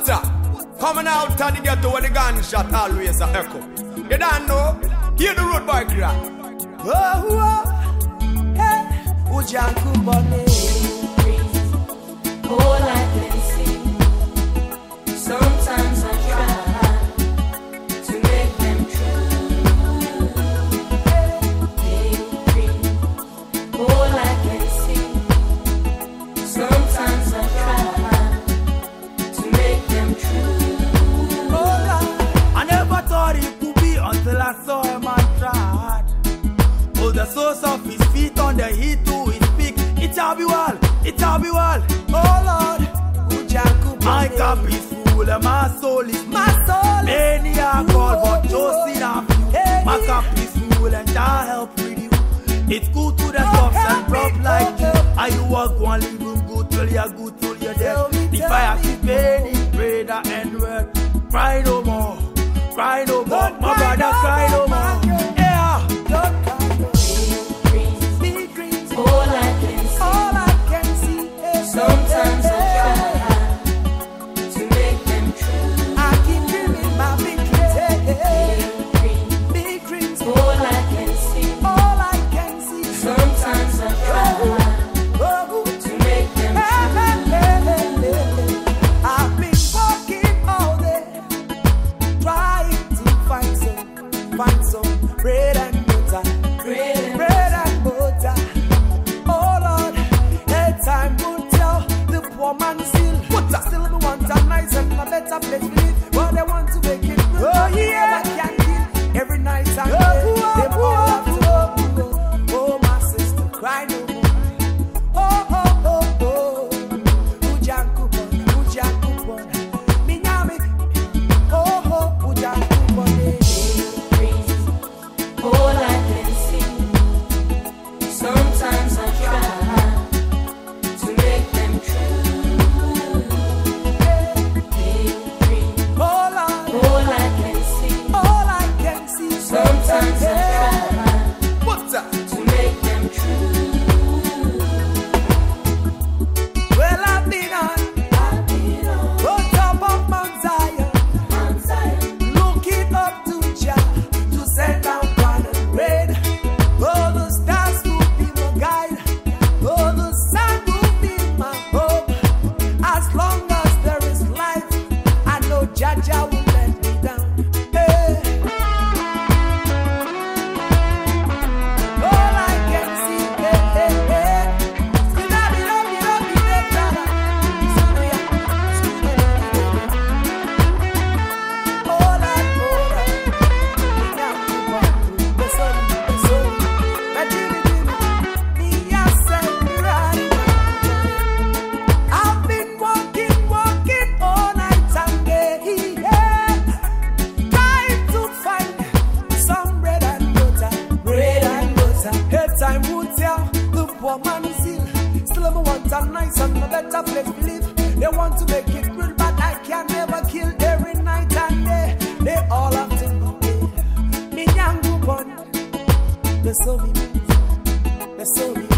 Butter, coming out of the ghetto where the gunshot always a echo. You don't know? Hear the road boy cry. Oh, oh, hey, Ujanku Bonnie. All I can see. Sometimes I try to make them true. All I can see. Sometimes I try to make them true. Oh, Lord. I never thought it could be until I saw a man tried. Oh, the source of his feet on the heat to his peak. It shall be well, it shall be well. Oh, Lord. My cup is full and my soul is my soul. Many are called but chosen are few. My cup is full and I help with you. It's good to the tops and rough like you. Are you walk one living good till you're good till you're dead. The fire keep burning, pray the end word. Cry no more, cry no more. My brother cry no more. Yeah, don't cry no more. Big dreams, All I can see. all I can see is Sometimes I try to make them true. I keep dreaming my big dreams. Big dreams, All I can see. all I can see. Sometimes I try Oh, to make them true. I've been walking all day, trying to find some bread and butter, bread and butter. Oh Lord, a time will tell the poor man still me want a nice and a better place to live, but they want to make it good. Oh yeah, I can't kill every night and day. Them all have to go. Oh my sister, cry no more. Oh, oh, oh, oh. Ujankupon, Minyami. Oh, oh, Ujankupon. All I can see. Sometimes I try to make them true. Oh, Lord, All I can see. all I can see. Sometimes I try Butter. to make them true. Well, I've been on top of Mount Zion, looking up to Jah to send down pan and rain. Oh, the stars will be my guide. Oh, the sun will be my hope. As long as there is life, I know Jah will let me down. Hey. All I can see, hey, hey, hey. I've been walking all night and day, yeah. Trying to find some bread and butter. Hey, time will tell the poor man is ill. Still, I want a nice and a better place to live. They want to make it real, but I can never kill every night and day. They all have to know. Me nyangu pon, they saw me.